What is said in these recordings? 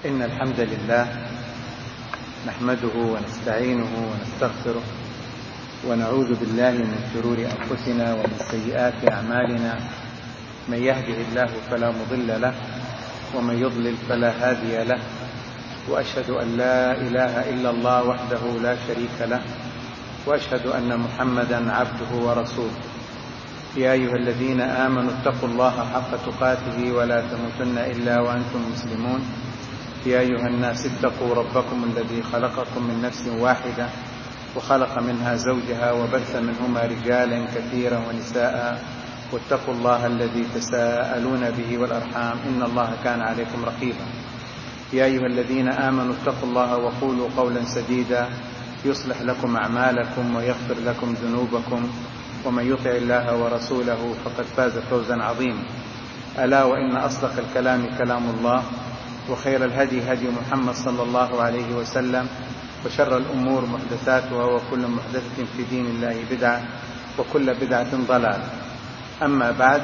إن الحمد لله نحمده ونستعينه ونستغفره ونعوذ بالله من شرور أنفسنا ومن سيئات أعمالنا. من يهده الله فلا مضل له ومن يضلل فلا هادي له، وأشهد أن لا إله إلا الله وحده لا شريك له، وأشهد أن محمدا عبده ورسوله. يا أيها الذين آمنوا اتقوا الله حق تقاته ولا تموتن إلا وأنتم مسلمون. يا أيها الناس اتقوا ربكم الذي خلقكم من نفس واحدة وخلق منها زوجها وبث منهما رجالا كثيرا ونساء، واتقوا الله الذي تساءلون به والأرحام إن الله كان عليكم رقيبا. يا أيها الذين آمنوا اتقوا الله وقولوا قولا سديدا يصلح لكم أعمالكم ويغفر لكم ذنوبكم، ومن يطع الله ورسوله فقد فاز فوزا عظيما. ألا وإن أصدق الكلام كلام الله، وخير الهدي هدي محمد صلى الله عليه وسلم، وشر الأمور محدثاتها، وكل محدثة في دين الله بدعة، وكل بدعة ضلالة. أما بعد،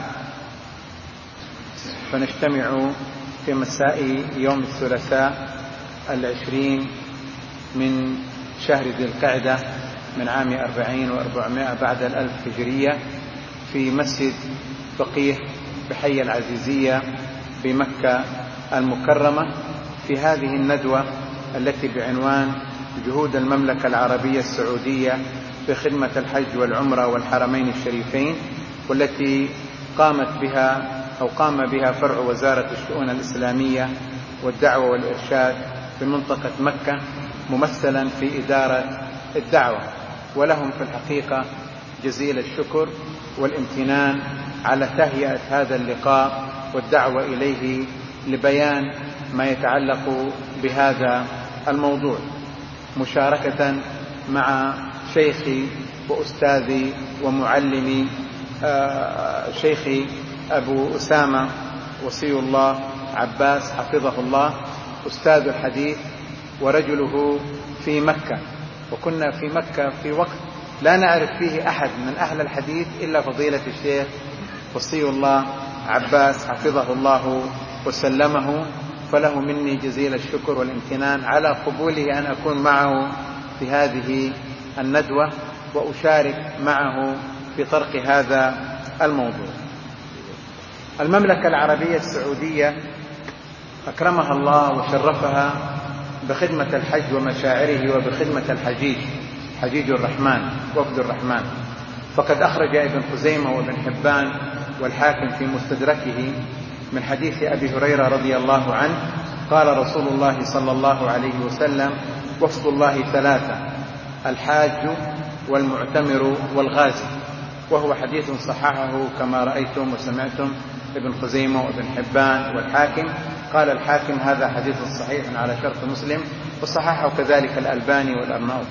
فنجتمع في مساء يوم الثلاثاء 20 من شهر ذي القعدة من عام 40 و400 بعد الألف هجرية في مسجد فقيه بحي العزيزية بمكة المكرمة، في هذه الندوة التي بعنوان جهود المملكة العربية السعودية في خدمة الحج والعمرة والحرمين الشريفين، والتي قام بها فرع وزارة الشؤون الإسلامية والدعوة والإرشاد في منطقة مكة، ممثلا في إدارة الدعوة. ولهم في الحقيقة جزيل الشكر والامتنان على تهيئة هذا اللقاء والدعوة إليه لبيان ما يتعلق بهذا الموضوع، مشاركة مع شيخي وأستاذي ومعلمي شيخي أبو أسامة وصي الله عباس حفظه الله، أستاذ الحديث ورجله في مكة. وكنا في مكة في وقت لا نعرف فيه أحد من أهل الحديث إلا فضيلة الشيخ وصي الله عباس حفظه الله وسلمه، فله مني جزيل الشكر والامتنان على قبوله أن أكون معه في هذه الندوة وأشارك معه في طرق هذا الموضوع. المملكة العربية السعودية أكرمها الله وشرفها بخدمة الحج ومشاعره وبخدمة الحجيج، حجيج الرحمن وفد الرحمن. فقد أخرج ابن خزيمة وابن حبان والحاكم في مستدركه من حديث أبي هريرة رضي الله عنه قال رسول الله صلى الله عليه وسلم: وفد الله ثلاثة: الحاج والمعتمر والغازي. وهو حديث صححه كما رأيتم وسمعتم ابن خزيمة وابن حبان والحاكم. قال الحاكم: هذا حديث صحيح على شرط مسلم، وصححه كذلك الألباني والأرناؤوط.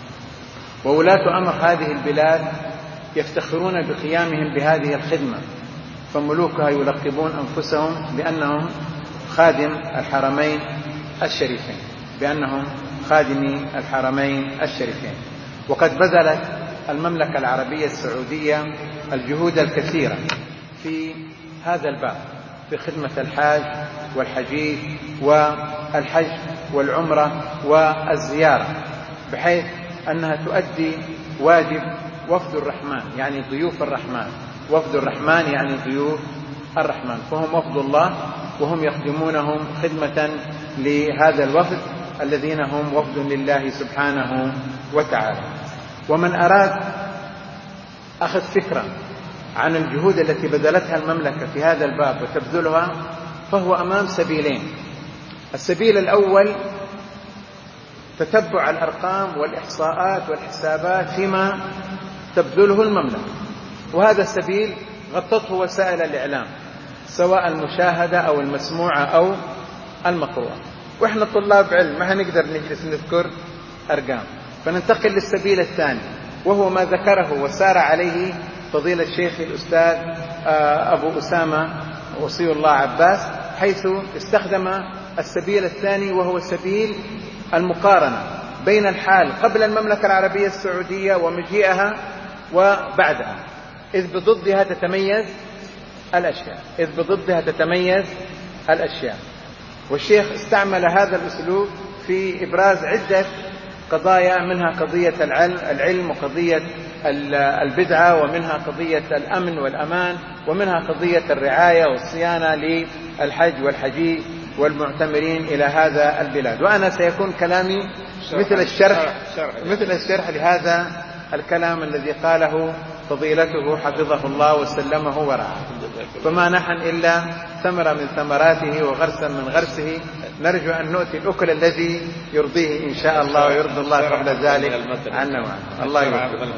وولاة أمر هذه البلاد يفتخرون بقيامهم بهذه الخدمة، فملوكها يلقبون أنفسهم بأنهم خادم الحرمين الشريفين، بأنهم خادمي الحرمين الشريفين. وقد بذلت المملكة العربية السعودية الجهود الكثيرة في هذا الباب، في خدمة الحاج والحجيج والحج والعمرة والزيارة، بحيث أنها تؤدي واجب وفد الرحمن، يعني ضيوف الرحمن. وفد الرحمن يعني ضيوف الرحمن، فهم وفد الله وهم يخدمونهم خدمة لهذا الوفد الذين هم وفد لله سبحانه وتعالى. ومن أراد أخذ فكرة عن الجهود التي بذلتها المملكة في هذا الباب وتبذلها، فهو أمام سبيلين. السبيل الأول تتبع الأرقام والإحصاءات والحسابات فيما تبذله المملكة، وهذا السبيل غطته وسائل الإعلام، سواء المشاهدة أو المسموعة أو المقروءة. وإحنا طلاب علم ما هنقدر نجلس نذكر أرقام، فننتقل للسبيل الثاني، وهو ما ذكره وسار عليه فضيلة الشيخ الأستاذ أبو أسامة وصي الله عباس، حيث استخدم السبيل الثاني، وهو سبيل المقارنة بين الحال قبل المملكة العربية السعودية ومجيئها وبعدها، إذ بضدها تتميز الأشياء. والشيخ استعمل هذا الأسلوب في إبراز عدة قضايا، منها قضية العلم، وقضية البدعة، ومنها قضية الأمن والأمان، ومنها قضية الرعاية والصيانة للحج والحجيج والمعتمرين إلى هذا البلاد. وأنا سيكون كلامي مثل الشرح لهذا الكلام الذي قاله فضيلته حفظه الله وسلمه ورعاه. فما نحن إلا ثمرة من ثمراته وغرسا من غرسه، نرجو أن نؤتي الأكل الذي يرضيه إن شاء الله ويرضي الله قبل ذلك عنا وعنه. الله يوفقك.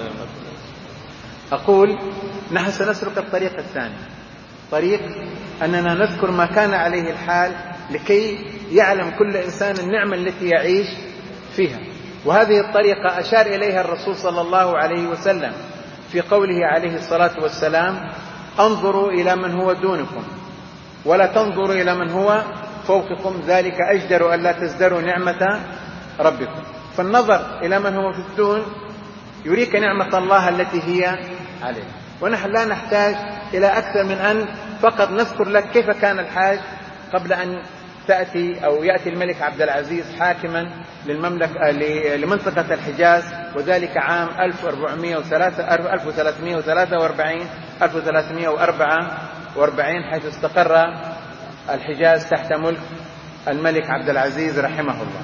أقول نحن سنسلك الطريق الثاني، طريق أننا نذكر ما كان عليه الحال لكي يعلم كل إنسان النعمة التي يعيش فيها. وهذه الطريقة أشار إليها الرسول صلى الله عليه وسلم في قوله عليه الصلاة والسلام: انظروا إلى من هو دونكم ولا تنظروا إلى من هو فوقكم، ذلك أجدر أن لا تزدروا نعمة ربكم. فالنظر إلى من هو في الدون يريك نعمة الله التي هي عليه. ونحن لا نحتاج إلى أكثر من أن فقط نذكر لك كيف كان الحاج قبل أن يأتي الملك عبد العزيز حاكما لمنطقة الحجاز، وذلك عام 1344 حيث استقر الحجاز تحت ملك الملك عبد العزيز رحمه الله.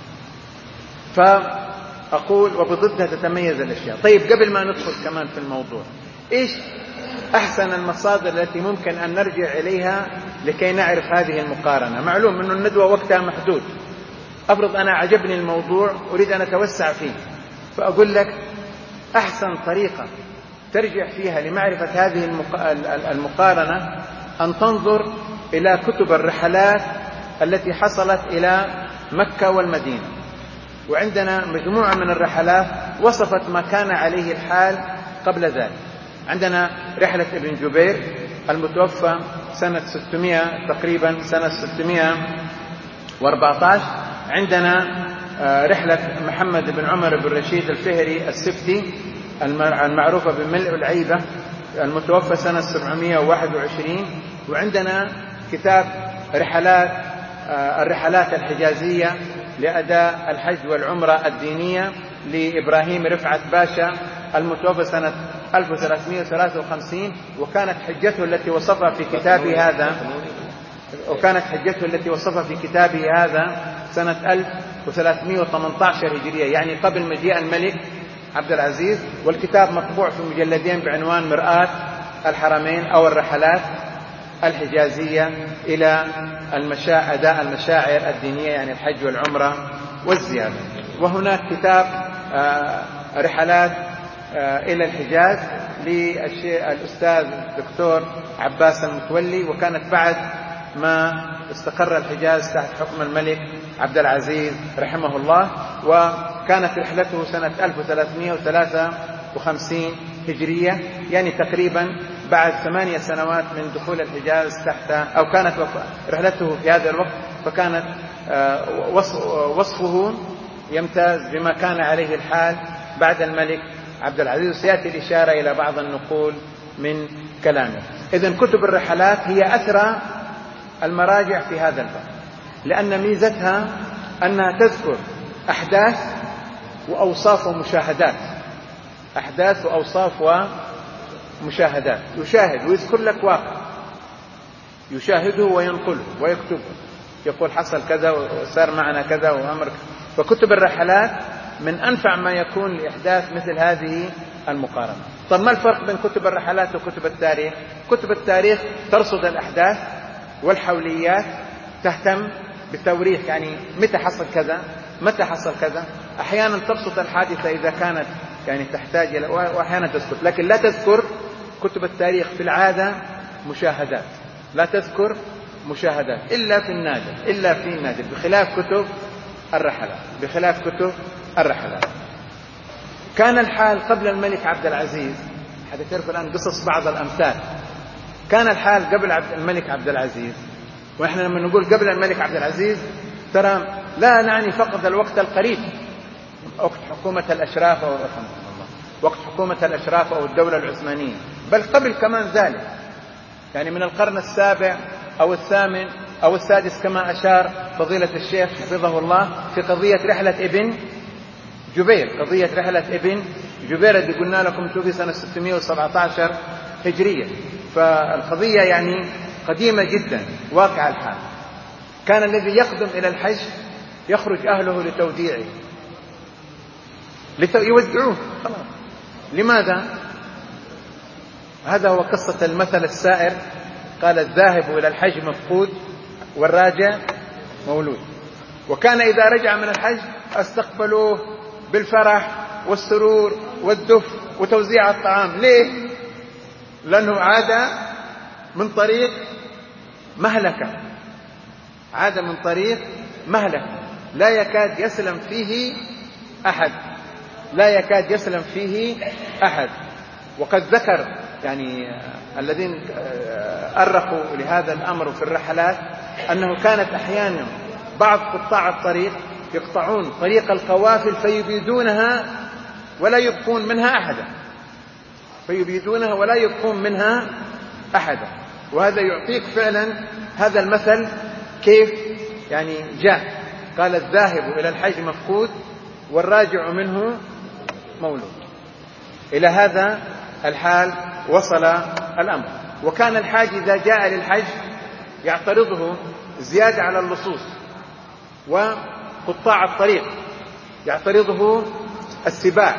فأقول وبضدها تتميز الأشياء. طيب، قبل ما ندخل كمان في الموضوع، إيش أحسن المصادر التي ممكن أن نرجع إليها لكي نعرف هذه المقارنة؟ معلوم أن الندوة وقتها محدود. أفرض أنا عجبني الموضوع أريد أن أتوسع فيه، فأقول لك أحسن طريقة ترجع فيها لمعرفة هذه المقارنة أن تنظر إلى كتب الرحلات التي حصلت إلى مكة والمدينة. وعندنا مجموعة من الرحلات وصفت ما كان عليه الحال قبل ذلك. عندنا رحلة ابن جبير المتوفى سنة 600 تقريبا، سنة 614. عندنا رحلة محمد بن عمر بن رشيد الفهري السبتي المعروفة بملء العيبة المتوفى سنة 721. وعندنا كتاب الرحلات الحجازية لأداء الحج والعمرة الدينية لإبراهيم رفعت باشا المتوفى سنة 1353. وكانت حجته التي وصفها في كتابه هذا سنة 1318 هجرية، يعني قبل مجيء الملك عبد العزيز. والكتاب مطبوع في مجلدين بعنوان مرآة الحرمين أو الرحلات الحجازية إلى أداء المشاعر الدينية، يعني الحج والعمرة والزيارة. وهناك كتاب رحلات إلى الحجاز للأستاذ دكتور عباس المتولي، وكانت بعد ما استقر الحجاز تحت حكم الملك عبد العزيز رحمه الله. وكانت رحلته سنة 1353 هجرية، يعني تقريبا بعد 8 سنوات من دخول الحجاز أو كانت رحلته في هذا الوقت. فكانت وصفه يمتاز بما كان عليه الحال بعد الملك عبد العزيز. سيأتي الإشارة إلى بعض النقول من كلامه. إذن كتب الرحلات هي أثرى المراجع في هذا الباب، لأن ميزتها أنها تذكر أحداث وأوصاف ومشاهدات، أحداث وأوصاف ومشاهدات. يشاهد ويذكر لك واقع، يشاهده وينقله ويكتبه، يقول حصل كذا وصار معنا كذا وأمر. فكتب الرحلات من أنفع ما يكون لإحداث مثل هذه المقارنة. طب ما الفرق بين كتب الرحلات وكتب التاريخ؟ كتب التاريخ ترصد الأحداث والحوليات، تهتم بالتوريخ، يعني متى حصل كذا متى حصل كذا. أحيانا تبسط الحادثة إذا كانت يعني تحتاج إلى، وأحيانا تسكت. لكن لا تذكر كتب التاريخ في العادة مشاهدات، لا تذكر مشاهدات إلا في النادر، بخلاف كتب الرحلات. كان الحال قبل الملك عبد العزيز، حتى تعرف الآن قصص بعض الأمثال. كان الحال قبل الملك عبد العزيز، ونحن لما نقول قبل الملك عبد العزيز ترى لا نعني فقط الوقت القريب، وقت حكومة الأشراف أو الدولة العثمانية، بل قبل كمان ذلك، يعني من القرن 7 أو 8 أو السادس كما أشار فضيلة الشيخ حفظه الله في قضية رحلة ابن جبير. قضية رحلة ابن جبير اللي قلنا لكم توفي سنة 617 هجرية، فالقضية يعني قديمة جدا واقع الحال. كان الذي يقدم إلى الحج يخرج أهله لتوديعه، يودعوه خلاص. لماذا؟ هذا هو قصة المثل السائر، قال الذاهب إلى الحج مفقود والراجع مولود. وكان إذا رجع من الحج استقبلوه بالفرح والسرور والدف وتوزيع الطعام. ليه؟ لأنه عاد من طريق مهلكة، عاد من طريق مهلكة لا يكاد يسلم فيه أحد، لا يكاد يسلم فيه أحد. وقد ذكر يعني الذين أرخوا لهذا الأمر في الرحلات أنه كانت أحيانا بعض قطاع الطريق يقطعون طريق القوافل فيبيدونها ولا يبقون منها أحدا، فيبيدونها ولا يبقون منها أحدا. وهذا يعطيك فعلا هذا المثل كيف يعني جاء. قال الذاهب إلى الحج مفقود والراجع منه مولود. إلى هذا الحال وصل الأمر. وكان الحاج إذا جاء للحج يعترضه زيادة على اللصوص وقطاع الطريق، يعترضه السباع،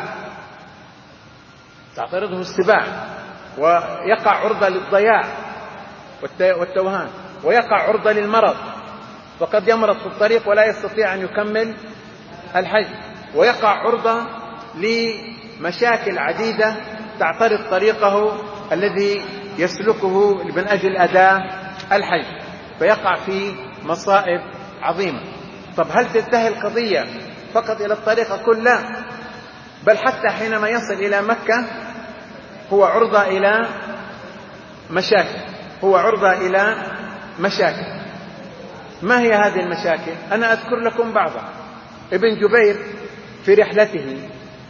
تعترضه السباع، ويقع عرضة للضياع والتوهان، ويقع عرضة للمرض، فقد يمرض في الطريق ولا يستطيع أن يكمل الحج، ويقع عرضة لمشاكل عديدة تعترض طريقه الذي يسلكه من أجل أداء الحج، فيقع في مصائب عظيمة. طب هل تنتهي القضية فقط إلى الطريق؟ أقول لا، بل حتى حينما يصل إلى مكة هو عرضة إلى مشاكل، هو عرضة إلى مشاكل. ما هي هذه المشاكل؟ أنا أذكر لكم بعضها. ابن جبير في رحلته،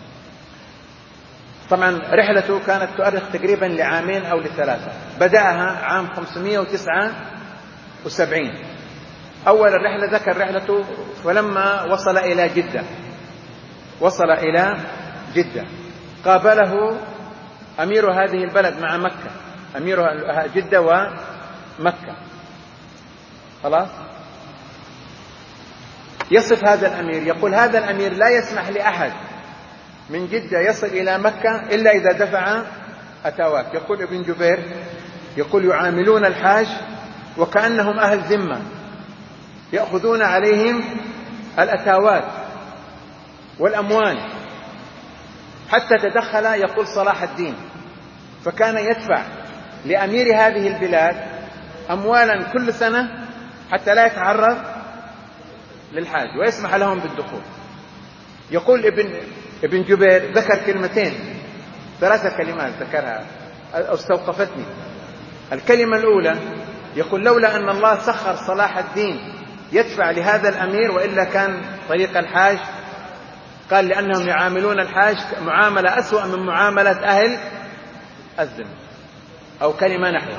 طبعا رحلته كانت تؤرخ تقريبا لعامين أو لثلاثة، بدأها عام 579. أول الرحلة ذكر رحلته فلما وصل إلى جدة، وصل إلى جدة قابله أمير هذه البلد مع مكة، أمير جدة ومكة. خلاص، يصف هذا الأمير، يقول هذا الأمير لا يسمح لأحد من جدة يصل إلى مكة إلا إذا دفع أتاوات. يقول ابن جبير، يقول يعاملون الحاج وكأنهم أهل ذمة، يأخذون عليهم الأتاوات والأموال، حتى تدخل يقول صلاح الدين فكان يدفع لأمير هذه البلاد أموالا كل سنة حتى لا يتعرض للحاج ويسمح لهم بالدخول. يقول ابن جبير ذكر كلمتين، ثلاثة كلمات ذكرها استوقفتني. الكلمة الأولى يقول لولا أن الله سخر صلاح الدين يدفع لهذا الأمير وإلا كان طريق الحاج، قال لأنهم يعاملون الحاج معاملة أسوأ من معاملة أهل الذمة، أو كلمة نحوها.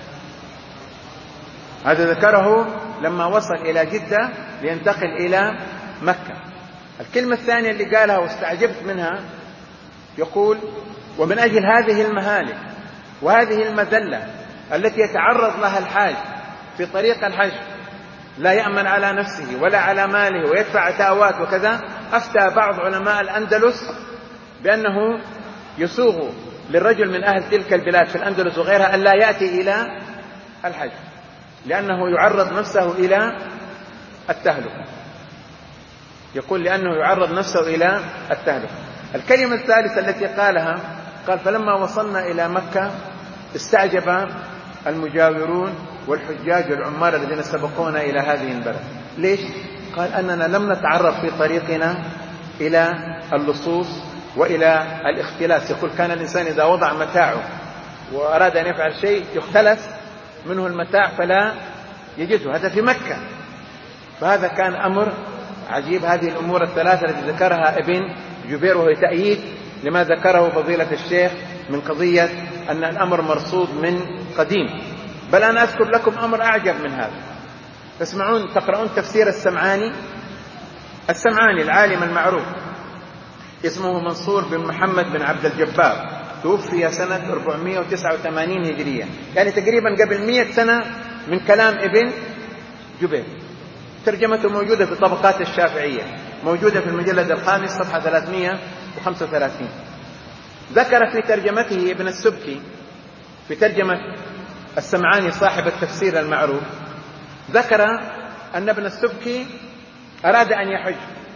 هذا ذكره لما وصل إلى جدة لينتقل إلى مكة. الكلمة الثانية اللي قالها واستعجبت منها، يقول ومن أجل هذه المهالك وهذه المذلة التي يتعرض لها الحاج في طريق الحج، لا يأمن على نفسه ولا على ماله ويدفع تاوات وكذا، أفتى بعض علماء الأندلس بأنه يسوغ للرجل من أهل تلك البلاد في الأندلس وغيرها أن لا يأتي إلى الحج، لأنه يعرض نفسه إلى التهلكة. يقول لأنه يعرض نفسه إلى التهلكة. الكلمة الثالثة التي قالها، قال فلما وصلنا إلى مكة استعجب المجاورون والحجاج والعمال الذين سبقونا إلى هذه البلد. ليش؟ قال أننا لم نتعرض في طريقنا إلى اللصوص وإلى الاختلاس. يقول كان الإنسان إذا وضع متاعه وأراد أن يفعل شيء يختلس منه المتاع فلا يجده، هذا في مكة. فهذا كان أمر عجيب. هذه الأمور الثلاثة التي ذكرها ابن جبير وهي تأييد لما ذكره فضيلة الشيخ من قضية أن الأمر مرصود من قديم. بل أنا أذكر لكم أمر أعجب من هذا. تسمعون تقرؤون تفسير السمعاني العالم المعروف اسمه منصور بن محمد بن عبد الجبار، توفي سنة 489 هجرية، يعني تقريبا قبل 100 سنة من كلام ابن جبير. ترجمته موجودة في طبقات الشافعية، موجودة في المجلد الخامس صفحة 335. ذكر في ترجمته ابن السبكي في ترجمة السمعاني صاحب التفسير المعروف، ذكر أن ابن السبكي أراد أن يحج،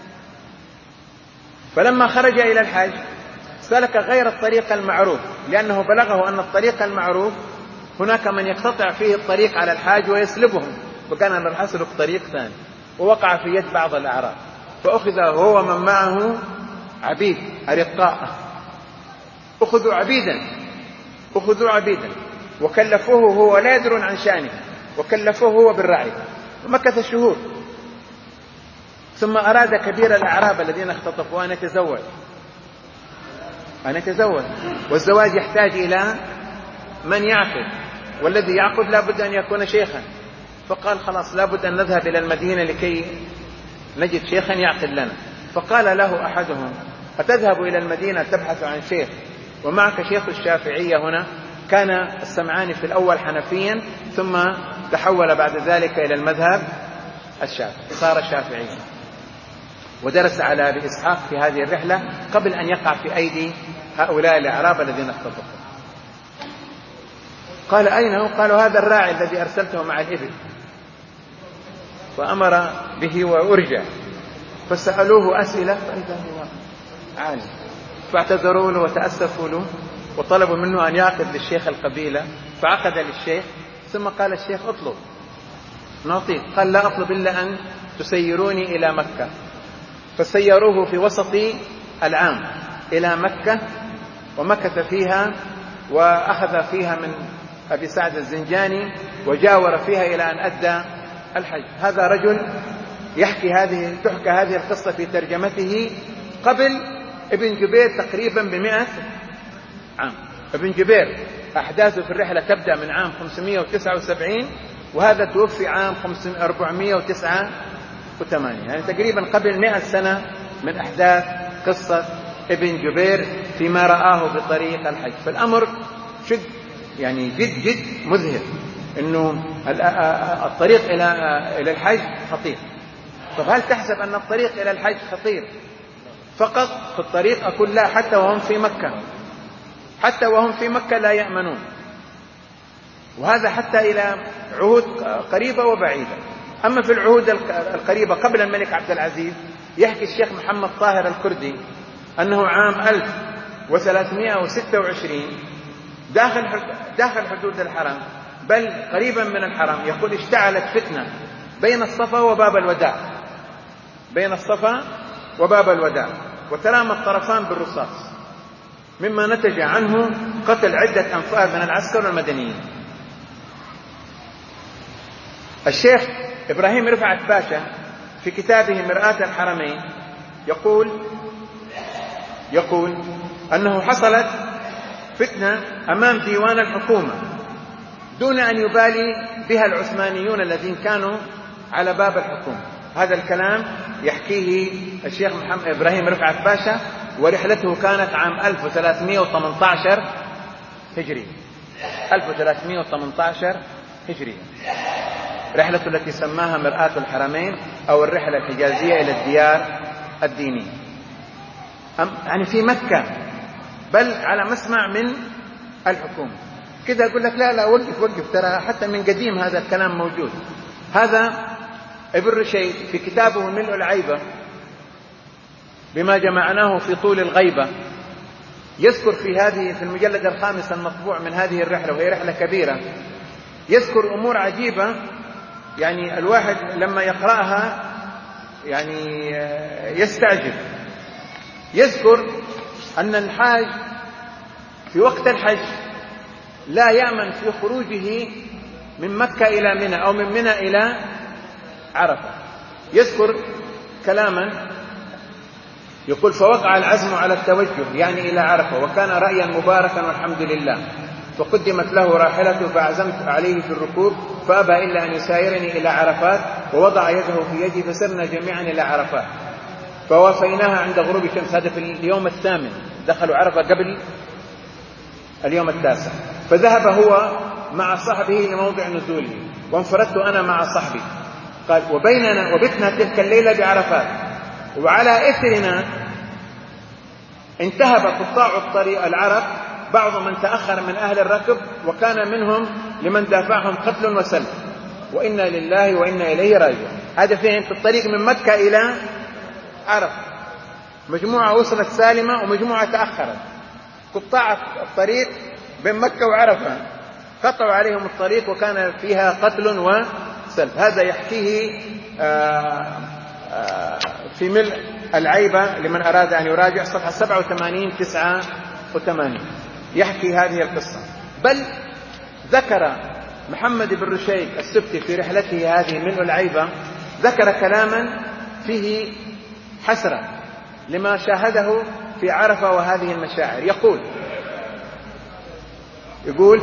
فلما خرج إلى الحج سلك غير الطريق المعروف، لأنه بلغه أن الطريق المعروف هناك من يقتطع فيه الطريق على الحاج ويسلبهم، فكان راح يسلك طريق ثاني، ووقع في يد بعض الأعراب، فأخذ هو من معه عبيد أرقاء، أخذوا عبيدا وكلفوه هو لا يدرون عن شأنه، وكلفوه هو بالرعي، ومكث شهور. ثم أراد كبير الأعراب الذين اختطفوا أن يتزوج، والزواج يحتاج إلى من يعقد، والذي يعقد لا بد أن يكون شيخا، فقال خلاص لا بد أن نذهب إلى المدينة لكي نجد شيخا يعقد لنا. فقال له أحدهم أتذهب إلى المدينة تبحث عن شيخ ومعك شيخ الشافعية هنا؟ كان السمعاني في الأول حنفيا، ثم تحول بعد ذلك إلى المذهب الشافعي، صار شافعيا، ودرس على أبي إسحاق في هذه الرحلة قبل أن يقع في أيدي هؤلاء الأعراب الذين اختطفوا. قال أين هو؟ قالوا هذا الراعي الذي أرسلته مع الإبل، فأمر به وأرجع، فسألوه أسئلة فإذا هو عالم، فاعتذروا له وتأسفوا له وطلبوا منه أن يعقد للشيخ القبيلة، فعقد للشيخ. ثم قال الشيخ اطلب نعطيك، قال لا أطلب إلا أن تسيروني إلى مكة. فسيروه في وسط العام إلى مكة، ومكث فيها وأخذ فيها من أبي سعد الزنجاني وجاور فيها إلى أن أدى الحج. هذا رجل تحكى هذه القصة في ترجمته قبل ابن جبير تقريبا ب100 عام. ابن جبير أحداثه في الرحلة تبدأ من عام 579، وهذا توفي عام 489، يعني تقريبا قبل 100 سنة من أحداث قصة ابن جبير فيما رآه بطريق الحج. فالأمر يعني جد مذهل، إنه الطريق إلى الحج خطير. طب هل تحسب أن الطريق إلى الحج خطير فقط في الطريق؟ أقول لا، حتى وهم في مكة لا يأمنون، وهذا حتى إلى عهود قريبة وبعيدة. أما في العهود القريبة قبل الملك عبد العزيز، يحكي الشيخ محمد طاهر الكردي أنه عام 1326 داخل حدود الحرم، بل قريبا من الحرم، يقول اشتعلت فتنة بين الصفا وباب الوداع، وترامى الطرفان بالرصاص، مما نتج عنه قتل عدة أنفار من العسكر والمدنيين. الشيخ إبراهيم رفعت باشا في كتابه مرآة الحرمين يقول أنه حصلت فتنة أمام ديوان الحكومة دون أن يبالي بها العثمانيون الذين كانوا على باب الحكومة. هذا الكلام يحكيه الشيخ محمد إبراهيم رفعت باشا، ورحلته كانت عام 1318 هجري، 1318 هجري، رحلة التي سماها مرآة الحرمين أو الرحلة الحجازية إلى الديار الدينية، يعني في مكة، بل على مسمع من الحكومة. كذا أقول لك لا وقف، ترى حتى من قديم هذا الكلام موجود. هذا ابن رشيد في كتابه ملء العيبة بما جمعناه في طول الغيبة يذكر في المجلد الخامس المطبوع من هذه الرحلة، وهي رحلة كبيرة، يذكر أمور عجيبة، يعني الواحد لما يقرأها يعني يستعجب. يذكر أن الحاج في وقت الحج لا يأمن في خروجه من مكة إلى منى أو من منى إلى عرفة. يذكر كلاما يقول فوقع العزم على التوجه يعني إلى عرفة، وكان رأيا مباركا والحمد لله، فقدمت له راحلته فعزمت عليه في الركوب فأبى إلا أن يسايرني إلى عرفات، ووضع يده في يدي فسرنا جميعا إلى عرفات، فوافيناها عند غروب الشمس. هذا في اليوم الثامن، دخلوا عرفة قبل اليوم التاسع. فذهب هو مع صحبه لموضع نزوله، وانفردت أنا مع صحبي. قال وبتنا تلك الليلة بعرفات، وعلى إثرنا انتهب قطاع الطريق العرب، بعض من تأخر من أهل الركب، وكان منهم لمن دافعهم قتل وسلب، وإنا لله وإنا إليه راجعون. هذا في الطريق من مكة إلى عرفة، مجموعة وصلت سالمة ومجموعة تأخرت. قطاع الطريق بين مكة وعرفة قطعوا عليهم الطريق، وكان فيها قتل وسلب. هذا يحكيه في ملء العيبة لمن أراد أن يراجع صفحة 87-89 يحكي هذه القصة. بل ذكر محمد بن رشيد السبتي في رحلته هذه ملء العيبة، ذكر كلاما فيه حسرة لما شاهده في عرفة وهذه المشاعر. يقول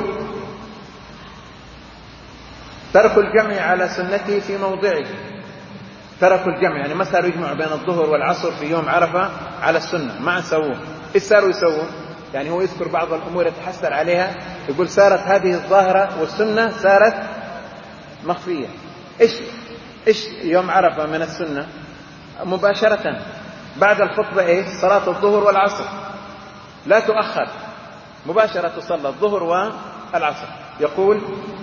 ترك الجمع على سنتي في موضعه. تركوا الجمع يعني ما صاروا يجمعوا بين الظهر والعصر في يوم عرفة على السنة، ما سووه. إيش صاروا يسوون؟ يعني هو يذكر بعض الأمور يتحسر عليها، يقول صارت هذه الظاهرة والسنة صارت مخفية. إيش يوم عرفة من السنة؟ مباشرة بعد الخطبة صلاة الظهر والعصر، لا تؤخر، مباشرة تصلى الظهر والعصر. يقول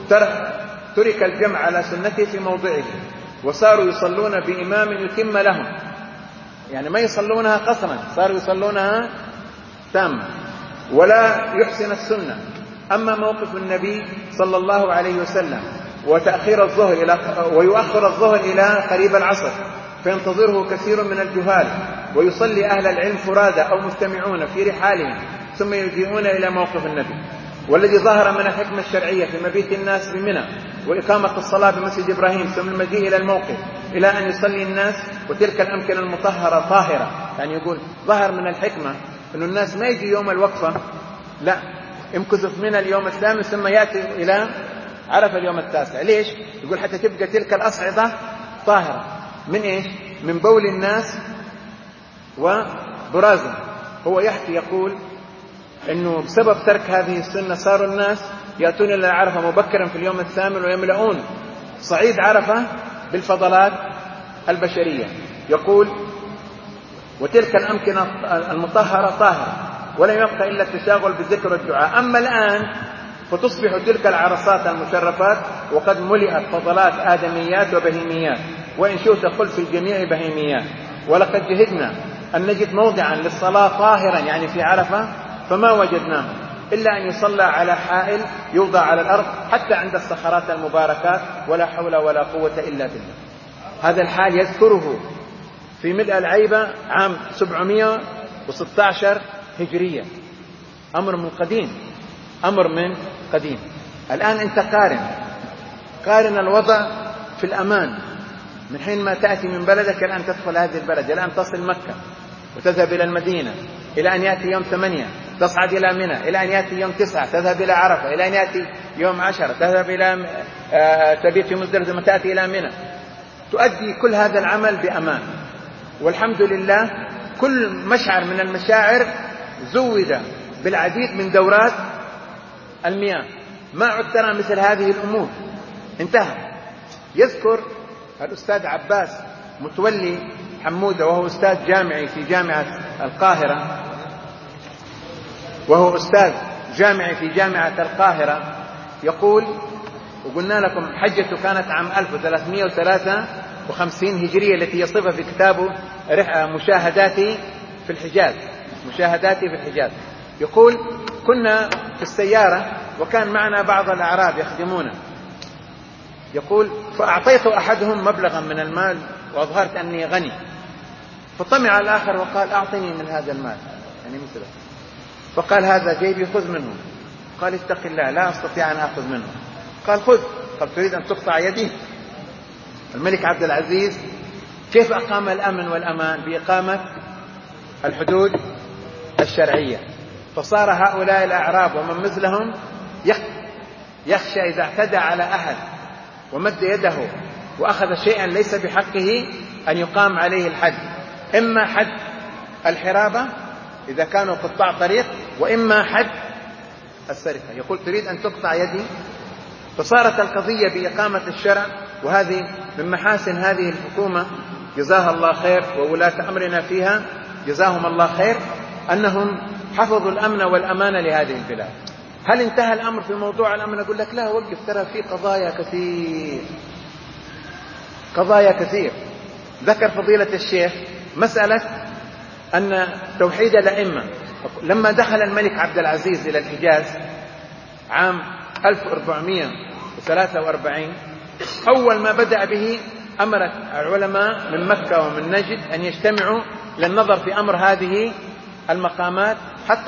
ترك الجمع على سنته في موضعه، وصاروا يصلون بإمام يتم لهم، يعني ما يصلونها قصرا، صاروا يصلونها تامة، ولا يحسن السنة. أما موقف النبي صلى الله عليه وسلم وتأخير الظهر ويؤخر الظهر إلى قريب العصر، فينتظره كثير من الجهال، ويصلي أهل العلم فرادى أو مجتمعون في رحالهم ثم يجيئون إلى موقف النبي. والذي ظهر من الحكمة الشرعية في مبيت الناس بمنى وإقامة الصلاة بمسجد إبراهيم ثم المجيء إلى الموقف إلى أن يصلي الناس وتلك الأمكنة المطهرة طاهرة. يعني يقول ظهر من الحكمة أن الناس ما يجي يوم الوقفة، لا، امكثوا في منى اليوم الثامن ثم يأتي إلى عرفة اليوم التاسع. ليش؟ يقول حتى تبقى تلك الأصعدة طاهرة من من بول الناس وبرازهم. هو يحكي يقول أنه بسبب ترك هذه السنة صار الناس يأتون إلى عرفة مبكرا في اليوم الثامن ويملؤون صعيد عرفة بالفضلات البشرية. يقول وتلك الأمكنة المطهرة طاهرة، ولا يبقى إلا التشاغل بالذكر والدعاء. أما الآن فتصبح تلك العرصات المشرفات وقد ملئت فضلات آدميات وبهيميات، وإن شئت قل في الجميع بهيميات. ولقد جهدنا أن نجد موضعا للصلاة طاهرا يعني في عرفة، فما وجدناه إلا أن يصلى على حائل يوضع على الأرض حتى عند الصخرات المباركات، ولا حول ولا قوة إلا بالله. هذا الحال يذكره في ملء العيبة عام 716 هجرية. أمر من قديم. الآن أنت قارن الوضع في الأمان من حين ما تأتي من بلدك الآن تدخل هذه البلد، الآن تصل مكة وتذهب إلى المدينة، إلى أن يأتي يوم 8 تصعد إلى منى، إلى أن يأتي يوم 9 تذهب إلى عرفة، إلى أن يأتي يوم 10 تذهب إلى تبيت في مزدلفة ثم تأتي إلى منى. تؤدي كل هذا العمل بأمان، والحمد لله كل مشعر من المشاعر زود بالعديد من دورات المياه. ما عد ترى مثل هذه الأمور، انتهى. يذكر الأستاذ عباس متولي حمودة، وهو أستاذ جامعي في جامعة القاهرة، يقول وقلنا لكم حجته كانت عام 1353 هجرية التي يصفها في كتابه مشاهداتي في الحجاز. يقول كنا في السيارة وكان معنا بعض الأعراب يخدمونا. يقول فأعطيت أحدهم مبلغا من المال وأظهرت أني غني، فطمع الآخر وقال أعطني من هذا المال يعني مثله، فقال هذا جيبي خذ منه. قال اتق الله لا أستطيع أن أخذ منه. قال خذ. قال تريد أن تقطع يدي؟ الملك عبد العزيز كيف أقام الأمن والأمان؟ بإقامة الحدود الشرعية. فصار هؤلاء الأعراب ومن مثلهم يخشى إذا اعتدى على أحد ومد يده وأخذ شيئا ليس بحقه أن يقام عليه الحد، إما حد الحرابة إذا كانوا قطاع طريق، وإما حد السرقة. يقول تريد أن تقطع يدي؟ فصارت القضية بإقامة الشرع، وهذه من محاسن هذه الحكومة جزاها الله خير، وولاة أمرنا فيها جزاهم الله خير، أنهم حفظوا الأمن والأمان لهذه البلاد. هل انتهى الأمر في موضوع الأمن؟ أقول لك لا، وقف، ترى في قضايا كثير. ذكر فضيلة الشيخ مسألة أن توحيد الأئمة. لما دخل الملك عبد العزيز إلى الحجاز عام 1443، أول ما بدأ به أمر العلماء من مكة ومن نجد أن يجتمعوا للنظر في أمر هذه المقامات، حتى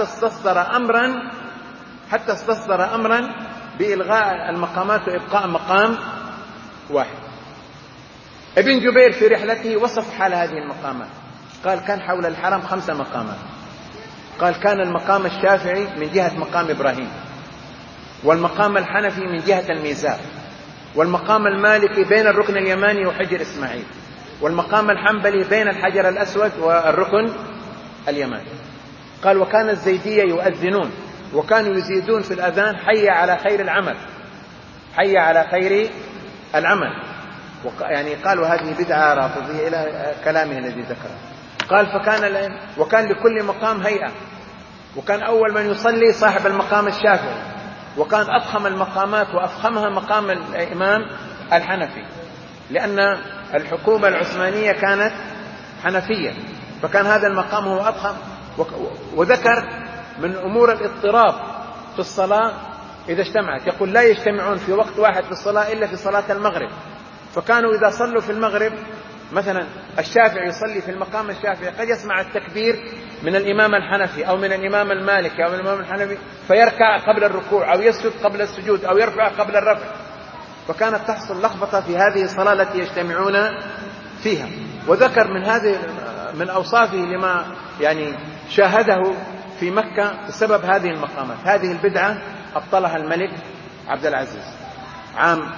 استصدر أمرا بإلغاء المقامات وإبقاء مقام واحد. ابن جبير في رحلته وصف حال هذه المقامات، قال كان حول الحرم 5 مقامات. قال كان المقام الشافعي من جهة مقام إبراهيم، والمقام الحنفي من جهة الميزاب، والمقام المالكي بين الركن اليماني وحجر إسماعيل، والمقام الحنبلي بين الحجر الأسود والركن اليماني. قال وكان الزيدية يؤذنون وكانوا يزيدون في الأذان حي على خير العمل، حي على خير العمل. يعني قالوا هذه بدعة رافضية إلى كلامه الذي ذكره. قال وكان لكل مقام هيئة، وكان أول من يصلي صاحب المقام الشافعي، وكان أضخم المقامات وأفخمها مقام الإمام الحنفي، لأن الحكومة العثمانية كانت حنفية، فكان هذا المقام هو أضخم. وذكر من أمور الاضطراب في الصلاة إذا اجتمعت، يقول لا يجتمعون في وقت واحد في الصلاة إلا في صلاة المغرب. فكانوا إذا صلوا في المغرب مثلا الشافعي يصلي في المقام الشافعي، قد يسمع التكبير من الإمام الحنفي أو من الإمام المالكي أو من الإمام الحنفي، فيركع قبل الركوع أو يسجد قبل السجود أو يرفع قبل الرفع، فكانت تحصل لخبطة في هذه الصلاة التي يجتمعون فيها. وذكر من أوصافه لما يعني شاهده في مكة بسبب هذه المقامات. هذه البدعة أبطلها الملك عبد العزيز عام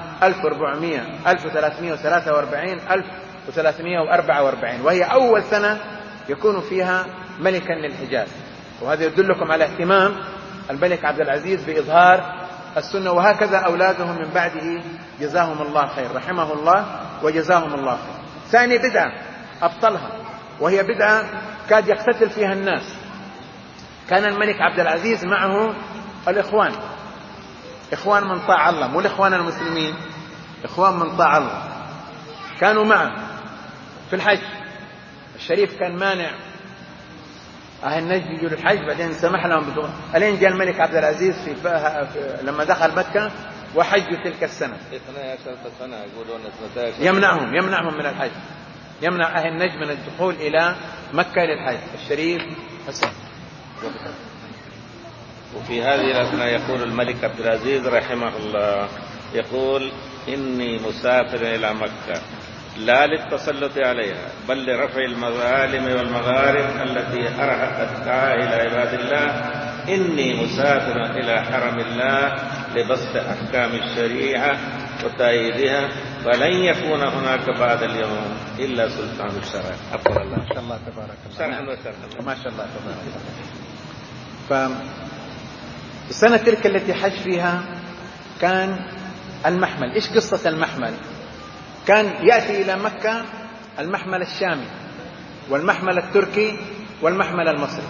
1344 وهي أول سنة يكون فيها ملكا للحجاز. وهذا يدلكم على اهتمام الملك عبد العزيز بإظهار السنة، وهكذا أولاده من بعده جزاهم الله خير، رحمه الله وجزاهم الله خير. ثاني بدعة أبطلها، وهي بدعة كاد يقتتل فيها الناس. كان الملك عبد العزيز معه الإخوان، إخوان من طاع الله، مو الإخوان المسلمين، إخوان من طاع الله، كانوا معه في الحج الشريف. كان مانع أهل نجد يجوا للحج، بعدين سمح لهم بدون، ألين جاء الملك عبد العزيز لما دخل مكة وحجوا تلك السنة، يمنعهم من الحج، يمنع أهل نجد من الدخول إلى مكة للحج الشريف حسن. وفي هذه الأثناء يقول الملك عبد العزيز رحمه الله، يقول إني مسافر إلى مكة لا للتسلط عليها بل لرفع المظالم والمغارم التي أرهقت عائلة عباد الله. إني مسافر إلى حرم الله لبسط أحكام الشريعة وتأييدها، فلن يكون هناك بعد اليوم إلا سلطان الشرع. أقول الله ما شاء الله تبارك الله، ما شاء الله تبارك الله. فالسنة تلك التي حج فيها كان المحمل. إيش قصة المحمل؟ كان يأتي إلى مكة المحمل الشامي والمحمل التركي والمحمل المصري.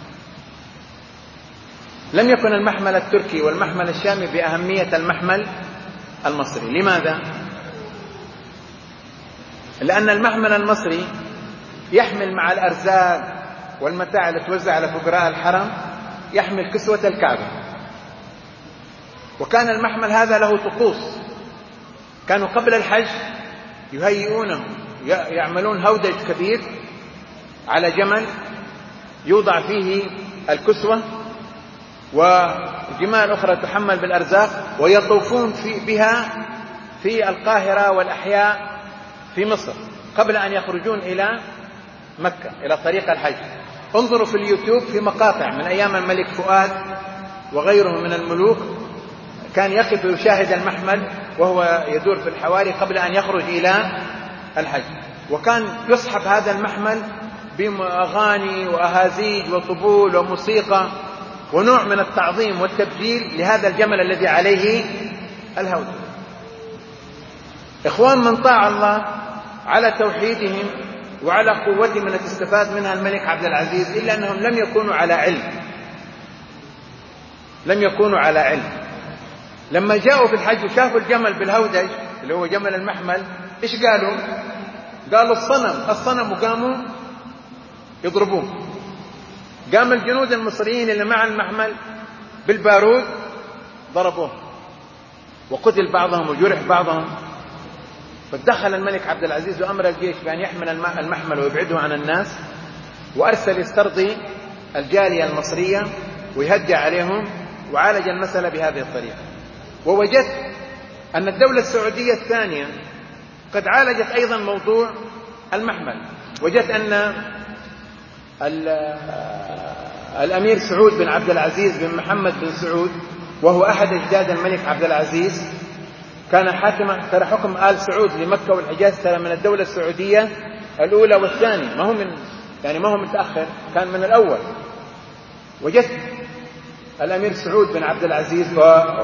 لم يكن المحمل التركي والمحمل الشامي بأهمية المحمل المصري. لماذا؟ لأن المحمل المصري يحمل مع الأرزاق والمتاع التي توزع على فقراء الحرم، يحمل كسوة الكعبة. وكان المحمل هذا له طقوس، كانوا قبل الحج يهيئونه، يعملون هودج كبير على جمل يوضع فيه الكسوة وجمال أخرى تحمل بالأرزاق، ويطوفون بها في القاهرة والأحياء في مصر قبل أن يخرجون إلى مكة إلى طريق الحج. انظروا في اليوتيوب في مقاطع من أيام الملك فؤاد وغيره من الملوك، كان يقف يشاهد المحمل وهو يدور في الحواري قبل أن يخرج إلى الحج. وكان يصحب هذا المحمل بأغاني وأهازيج وطبول وموسيقى ونوع من التعظيم والتبجيل لهذا الجمل الذي عليه الهودج. إخوان، من طاع الله على توحيدهم وعلى قوتهم التي استفاد منها الملك عبد العزيز، إلا أنهم لم يكونوا على علم. لما جاءوا في الحج وشافوا الجمل بالهودج اللي هو جمل المحمل، إيش قالوا الصنم، وقاموا يضربوه. قام الجنود المصريين اللي مع المحمل بالبارود ضربوه، وقتل بعضهم وجرح بعضهم. فدخل الملك عبد العزيز وأمر الجيش بأن يحمل المحمل ويبعده عن الناس، وأرسل يسترضي الجالية المصرية ويهجع عليهم، وعالج المسألة بهذه الطريقة. ووجدت أن الدولة السعودية الثانية قد عالجت أيضا موضوع المحمل. وجدت أن الأمير سعود بن عبد العزيز بن محمد بن سعود، وهو أحد أجداد الملك عبد العزيز، كان حاكما. ترى حكم آل سعود لمكة والحجاز ترى من الدولة السعودية الأولى والثانية، ما هو متأخر، كان من الأول. وجدت الأمير سعود بن عبد العزيز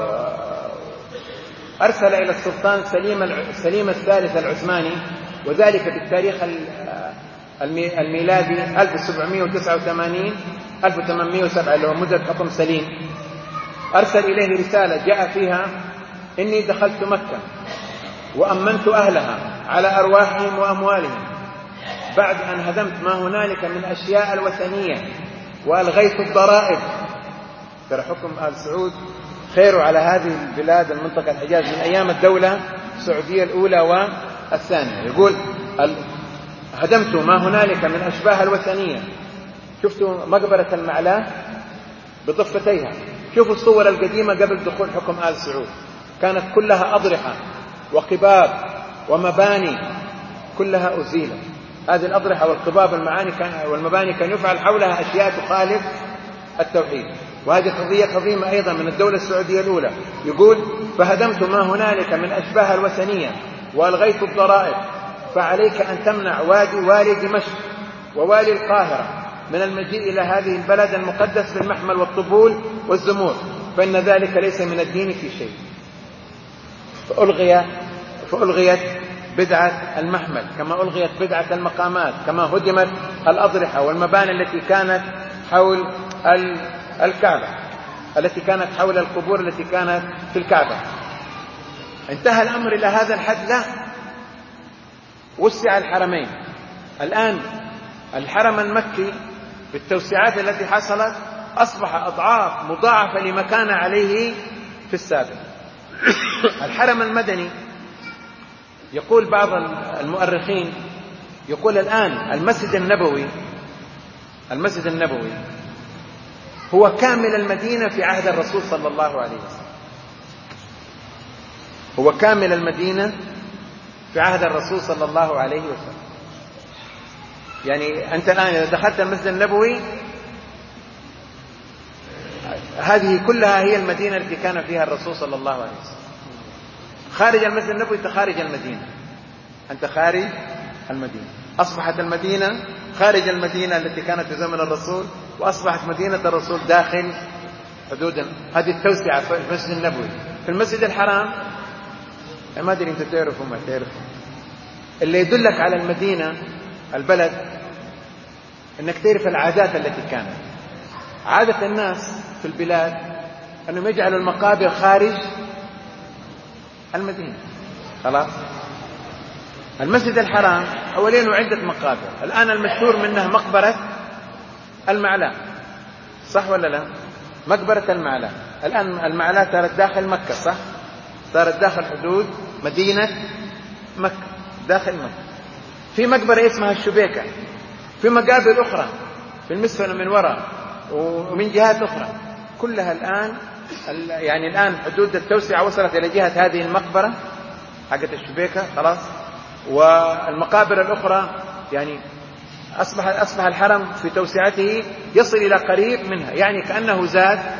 أرسل إلى السلطان سليم الثالث العثماني، وذلك بالتاريخ الميلادي 1789 1807 اللي هو مدة حكم سليم. أرسل إليه رسالة جاء فيها: إني دخلت مكة وأمنت أهلها على أرواحهم وأموالهم بعد أن هدمت ما هنالك من أشياء الوثنية وألغيت الضرائب. ترى حكم آل سعود خير على هذه البلاد المنطقة الحجاز من أيام الدولة السعودية الأولى والثانية. يقول: هدمت ما هنالك من أشباه الوثنية. شفتوا مقبرة المعلاه بضفتيها، شوفوا الصور القديمة قبل دخول حكم آل سعود، كانت كلها أضرحة وقباب ومباني، كلها أزيلت. هذه الأضرحة والقباب والمباني كان يفعل حولها أشياء تخالف التوحيد. وهذه قضية عظيمة أيضا من الدولة السعودية الأولى. يقول: فهدمت ما هنالك من أشباه الوثنية وألغيت الضرائب، فعليك أن تمنع والي دمشق ووالي القاهرة من المجيء إلى هذه البلد المقدس بالمحمل والطبول والزمور، فإن ذلك ليس من الدين في شيء. فألغيت بدعة المحمل، كما ألغيت بدعة المقامات، كما هدمت الأضرحة والمباني التي كانت حول الكعبة، التي كانت حول القبور التي كانت في الكعبة. انتهى الأمر إلى هذا الحد؟ لا، وسع الحرمين. الآن الحرم المكي بالتوسعات التي حصلت أصبح أضعاف مضاعفة لما كان عليه في السابق. الحرم المدني، يقول بعض المؤرخين، يقول الآن المسجد النبوي هو كامل المدينة في عهد الرسول صلى الله عليه وسلم. هو كامل المدينة في عهد الرسول صلى الله عليه وسلم. يعني أنت الآن إذا دخلت المسجد النبوي، هذه كلها هي المدينة التي كان فيها الرسول صلى الله عليه وسلم. خارج المسجد النبوي أنت خارج المدينة، أنت خارج المدينة. أصبحت المدينة خارج المدينة التي كانت في زمن الرسول، وأصبحت مدينة الرسول داخل حدود. هذه التوسعة في المسجد النبوي. في المسجد الحرام ما أدري أنت تعرفوا ما تعرفوا، اللي يدلك على المدينة البلد أنك تعرف العادات التي كانت. عادة الناس في البلاد أنهم يجعلوا المقابر خارج المدينة. خلاص، المسجد الحرام حوالينه عدة مقابر. الآن المشهور منها مقبرة المعلاه، صح ولا لا؟ مقبرة المعلاه الآن، المعلاه صارت داخل مكة، صح؟ صارت داخل حدود مدينة مكة، داخل مكة. في مقبرة اسمها الشبيكة، في مقابر أخرى في المسفل من وراء ومن جهات أخرى، كلها الآن يعني الآن حدود التوسعة وصلت إلى جهة هذه المقبرة حقت الشبيكة، خلاص. والمقابر الأخرى يعني أصبح الحرم في توسعته يصل إلى قريب منها، يعني كأنه زاد